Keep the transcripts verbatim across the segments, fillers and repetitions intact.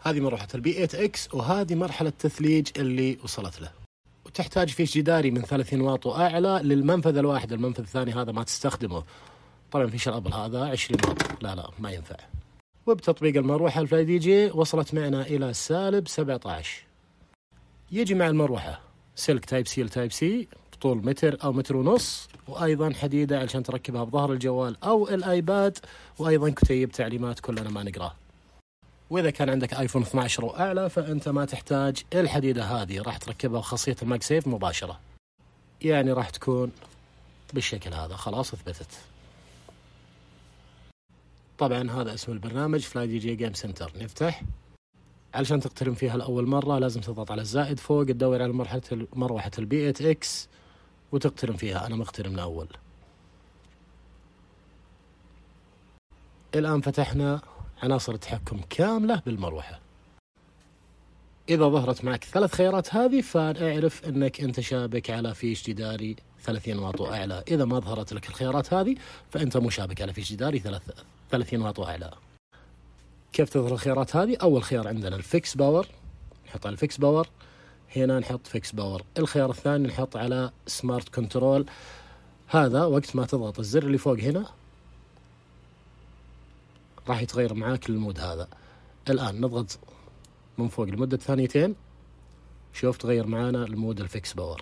هذه مروحة البي ثمانية إكس، وهذه مرحلة التثليج اللي وصلت له. وتحتاج فيش جداري من ثلاثين واط وأعلى للمنفذ الواحد. المنفذ الثاني هذا ما تستخدمه. طبعا فيش الأبل هذا عشرين واط، لا لا ما ينفع. وبتطبيق المروحة الفلاي دي جي وصلت معنا إلى سالب سبعة عشر. يجي مع المروحة سلك تايب سي لتايب سي بطول متر أو متر ونص، وأيضا حديدة علشان تركبها بظهر الجوال أو الآيباد، وأيضا كتيب تعليمات كلنا ما نقراه. وإذا كان عندك آيفون اثني عشر وأعلى فأنت ما تحتاج الحديدة هذه، راح تركبها بخاصية الماج سيف مباشرة، يعني راح تكون بالشكل هذا. خلاص اثبتت. طبعا هذا اسم البرنامج فلاي دي جي جيم سنتر. نفتح. علشان تقترن فيها لأول مرة لازم تضغط على الزائد فوق، تدور على مرحلة مروحة البي ثمانية إكس وتقترن فيها. أنا مقترن من أول. الآن فتحنا عناصر التحكم كاملة بالمروحة. إذا ظهرت معك ثلاث خيارات هذه فاعرف أنك أنت شابك على فيش جداري ثلاثين واط وأعلى. إذا ما ظهرت لك الخيارات هذه فأنت مو شابك على فيش جداري ثلاثين واط وأعلى. كيف تظهر الخيارات هذه؟ أول خيار عندنا الفيكس باور، نحط على الفيكس باور. هنا نحط فيكس باور. الخيار الثاني نحط على سمارت كنترول. هذا وقت ما تضغط الزر اللي فوق هنا راح يتغير معاك للمود هذا. الآن نضغط من فوق لمدة ثانيتين، شوف تغير معانا المود الفيكس باور.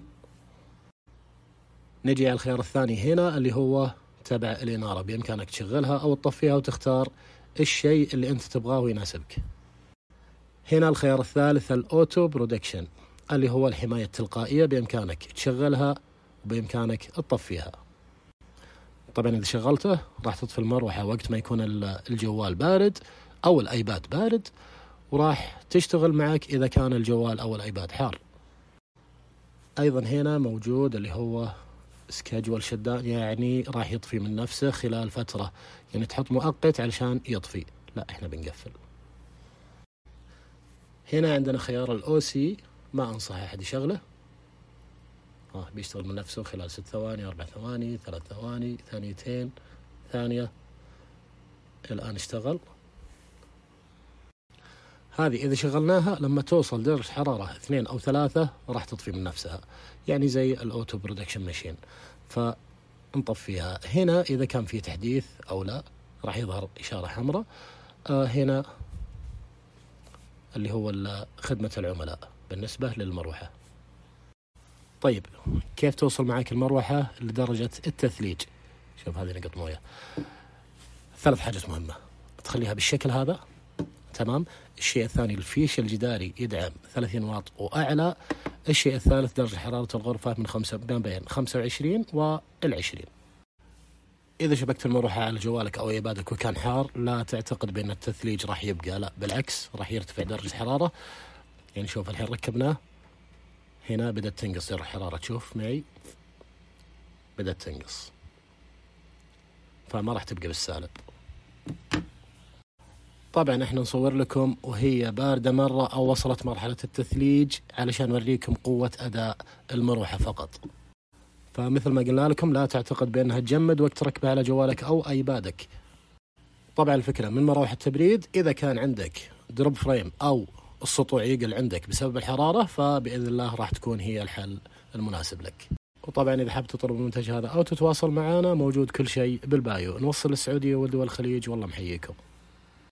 نجي على الخيار الثاني هنا اللي هو تبع الإنارة، بإمكانك تشغلها أو تطفيها وتختار الشيء اللي أنت تبغاه ويناسبك. هنا الخيار الثالث الأوتو برودكشن اللي هو الحماية التلقائية، بإمكانك تشغلها وبإمكانك تطفيها. طبعا إذا شغلته راح تطفي المروحة وقت ما يكون الجوال بارد أو الآيباد بارد، وراح تشتغل معك إذا كان الجوال أو الآيباد حار. أيضا هنا موجود اللي هو سكيجول شدان، يعني راح يطفي من نفسه خلال فترة، يعني تحط مؤقت علشان يطفي. لا احنا بنقفل. هنا عندنا خيار الأو سي، ما أنصح أحد يشغله. آه بيشتغل من نفسه خلال ست ثواني، أربع ثواني، ثلاث ثواني، ثانيتين، ثانية. الآن اشتغل. هذه إذا شغلناها لما توصل درجة حرارة اثنين أو ثلاثة راح تطفي من نفسها، يعني زي الأوتو برودكشن ماشين، فنطفيها. هنا إذا كان في تحديث أو لا راح يظهر إشارة حمراء. آه هنا اللي هو خدمة العملاء بالنسبة للمروحة. طيب كيف توصل معك المروحة لدرجة التثليج؟ شوف هذه نقط موية. ثلاث حاجات مهمة، تخليها بالشكل هذا تمام. الشيء الثاني الفيش الجداري يدعم ثلاثين واط وأعلى. الشيء الثالث درجة حرارة الغرفة من خمسة بين خمسة وعشرين والعشرين. إذا شبكت المروحة على جوالك أو ايبادك وكان حار لا تعتقد بأن التثليج راح يبقى، لا بالعكس راح يرتفع درجة الحرارة. يعني شوف الحين ركبناه هنا بدأت تنقص درجة الحرارة، تشوف معي بدأت تنقص، فما راح تبقى بالسالب. طبعا احنا نصور لكم وهي باردة مرة أو وصلت مرحلة التثليج علشان نوريكم قوة أداء المروحة فقط. فمثل ما قلنا لكم لا تعتقد بأنها تجمد وقت ركبها على جوالك أو ايبادك. طبعا الفكرة من مروحة التبريد إذا كان عندك دروب فريم أو السطوع يقل عندك بسبب الحرارة فبإذن الله راح تكون هي الحل المناسب لك. وطبعا إذا حاب تطلب المنتج هذا أو تتواصل معنا موجود كل شيء بالبايو. نوصل للسعودية ودول الخليج، والله محييكم.